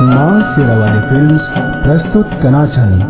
मां शेरावाली फिल्म्स प्रस्तुत करना छन्।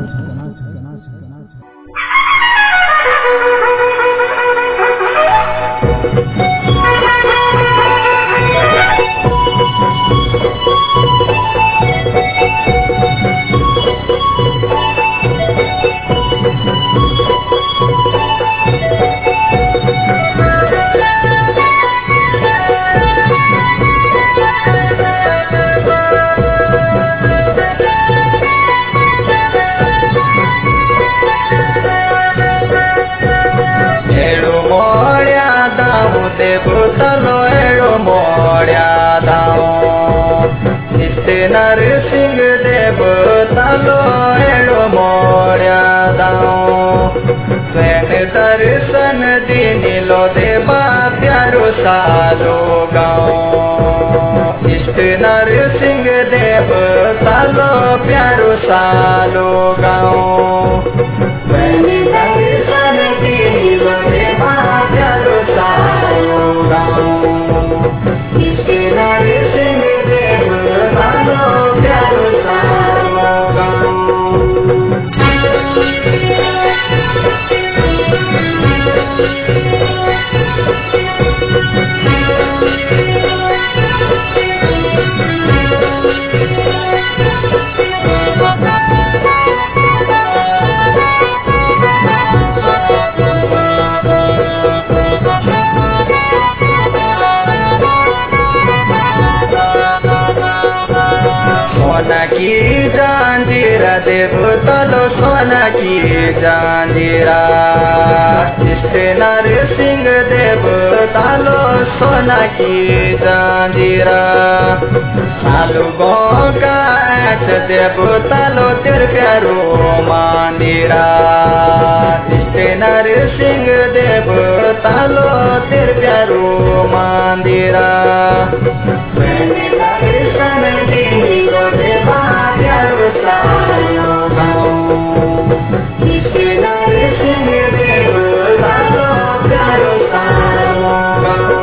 नरसिंह देव तालो एड़ो मोड़िया दाओ स्वयं दर्शन दीनिलो देवा प्यारो सालो गाओ इष्ट नरसिंह देव तालो प्यारो सालो गाओ स्वयं दर्शन दीनिलो देवा प्यारो सालो गाओ इष्ट नरसिंह देव तालो प्यारो सालो गाओ। सोना की जांजीरा देव तलो सोना की जांजीरा इष्ट नरसिंह देव तालो सोना की जांजीरा सालू गोकाट देव तालो तेर प्यारो मंदिरा इष्ट नरसिंह देव तालो तेर प्यारो मंदिरा देवा प्यारो सालो गाओ इष्ट नरसिंह देव तालो प्यारो सालो गाओ।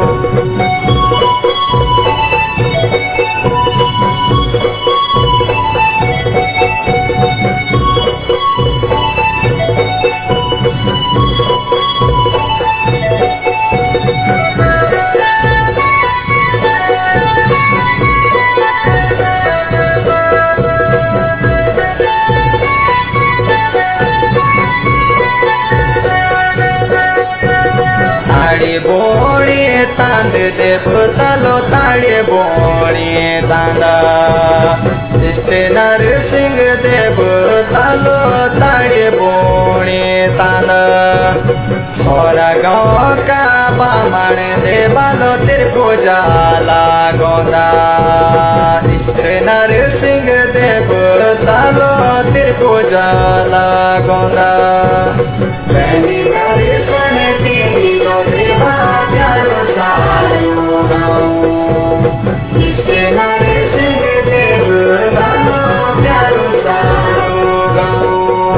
ताड़े बोड़ी तांद देव तालो ताड़े बोड़ी तांदा इष्ट नरसिंह देव तालो ताड़े बोड़ी तांदा छोरा गाँव का बामण देवालो तेरे को जाला गोंदा इष्ट नरसिंह देव तालो तेरे को जाला गोंदा देवा प्यारो सालो गाओ इष्ट नरसिंह देव तालो प्यारो सालो गाओ।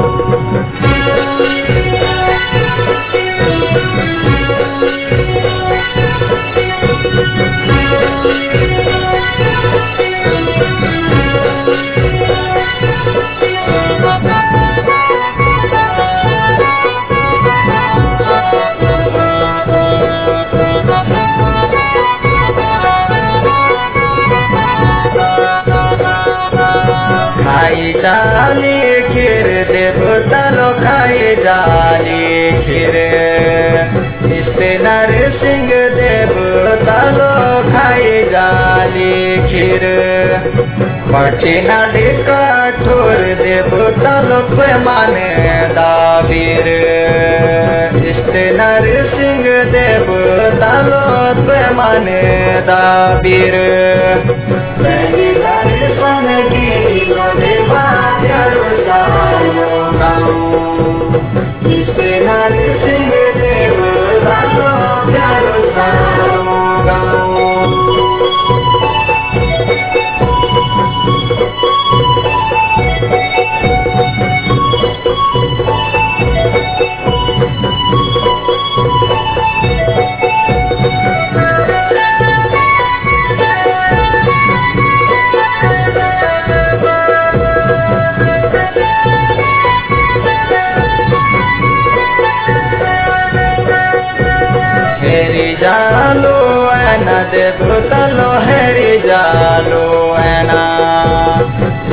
खाई जाली खीर देव तालो खाई जाली खीर इष्ट नरसिंह देव तालो खाई जाली खीर पटिना कठोर देव तालो माने दाबीर इष्ट नरसिंह देव तालो माने दाबीर देवा प्यारो सालो गाओ इष्ट नरसिंह देव तालो प्यारो सालो गाओ।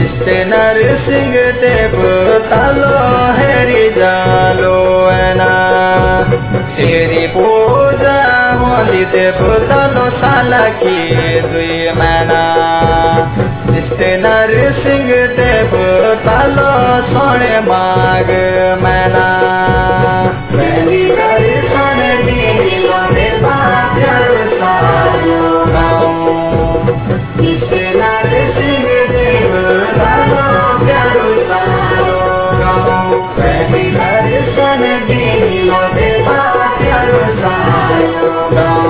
नरसिंह देव तालो हेरी जालो एना तेरी पूजा होली देव तालो साला की दुई मैना नरसिंह देव तालो सोने माग मैना Dर्शन दिलो देवा प्यारो सारो